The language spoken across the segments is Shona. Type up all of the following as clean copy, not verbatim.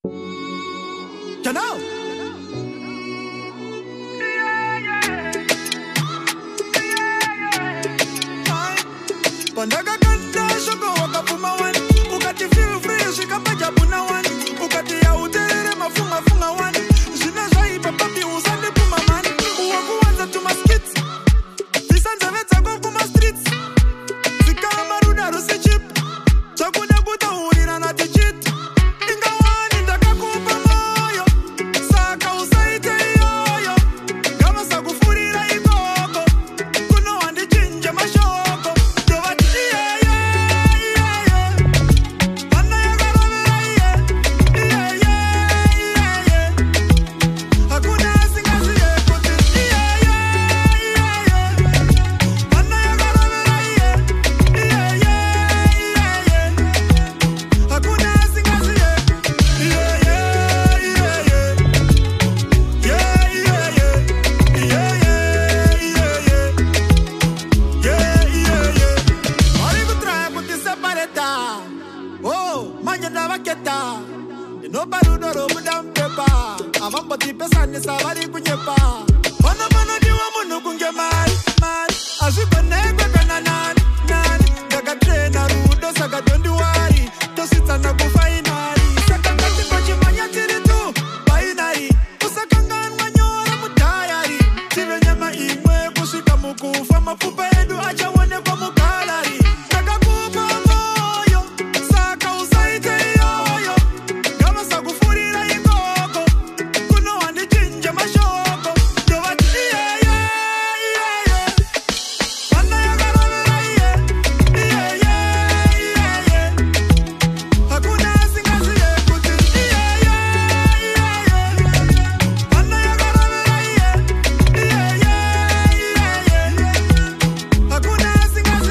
You know? Pandaga kanda shoko wakapuma wani ukati feel free shikapaja puna wani ukati ya uterere mafunga funga wani jina jai papapi uzande puma mani uwakuwanza tuma skits visanza veta kwa kuma streets zika maruda rusi chip chakuna kuta urina na tichit inga wani ndaka kupa moyo saka usaite yoyo kama sakufurira ikoko kuno wandi chinja mashoko. Oh, mañana vaqueta. No parudo robo dam pepa. Avambo ti pesane savari kunyepa. Mana diwa munu kunge mal. Azuko negwe kana nan. Daga trena rudo saga dondi wari. Tosita na kufainari. Saka kati kochi manya tiri tu. Bainari. Usakanga nwanyora mutayari. Tive nyama imwe kushika mukufa. Mafupa edu acha wane kwa mukalari. Daga kupa moyo. Saka usaite yoyo. Kama sakufurira ikoko. Kuno wandi chinja mashoko. Dovati Mana ya garavera Hakuna singazi kuti Mana ya garavera Hakuna singazi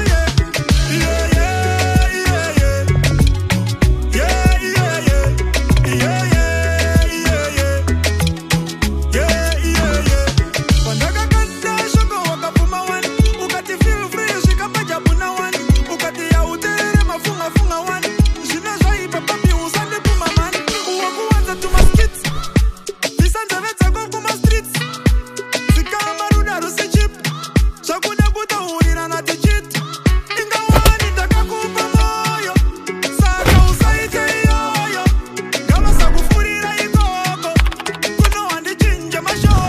Pandaga kanda shoko wakapuma wani ukati feel free shikapaja puna wani ukati ya uterere mafunga funga wani jina jai papapi uzande puma mani uwakuwanza tuma skits visanza veta kwa kuma streets zika maruda rusi chip chakuna kuta urina na tichit inga wani ndaka kupa moyo saka usaite yoyo kama sakufurira ikoko kuno wandi chinja mashoko.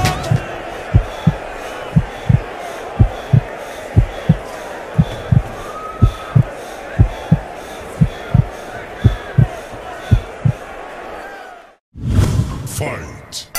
Fight.